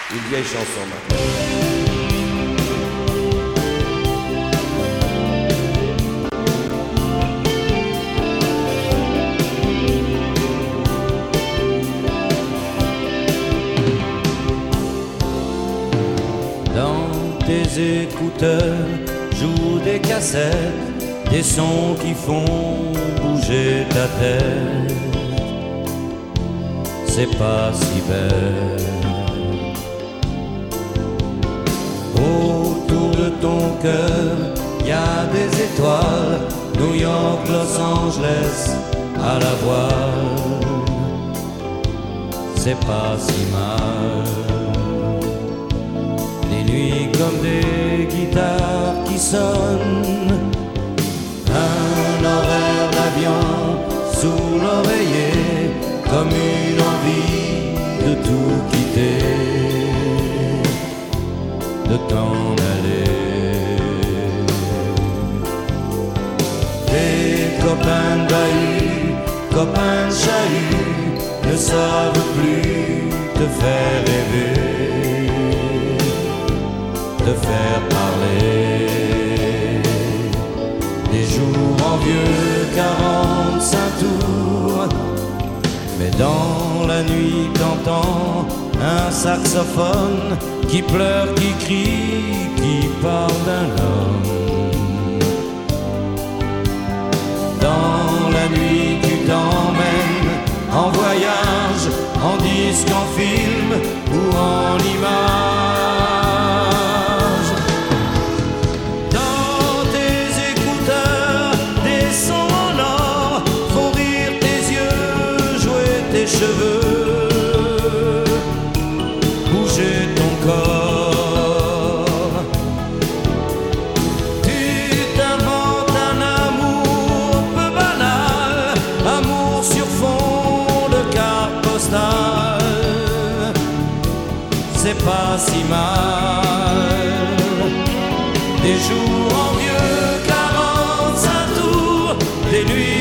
Une vieille chanson maintenant. Dans tes écouteurs jouent des cassettes, des sons qui font bouger ta tête. C'est pas si belle. Autour de ton cœur, y a des étoiles, New York, Los Angeles, à la voile. C'est pas si mal. Des nuits comme des guitares qui sonnent, un horaire d'avion sous l'oreiller, comme une envie de tout quitter, de t'en aller. Tes copains de bahut, copains de chahut, ne savent plus te faire rêver, te faire parler. Des jours envieux, 45 tours, mais dans la nuit t'entends un saxophone qui pleure, qui crie, qui parle d'un homme. Dans la nuit tu t'emmènes en voyage, en disque, en film ou en image. Dans tes écouteurs, des sons en or font rire tes yeux, jouer tes cheveux, bouger ton corps. Tu t'inventes un amour peu banal, amour sur fond de carte postale. C'est pas si mal. Des jours envieux, 45 tours, des nuits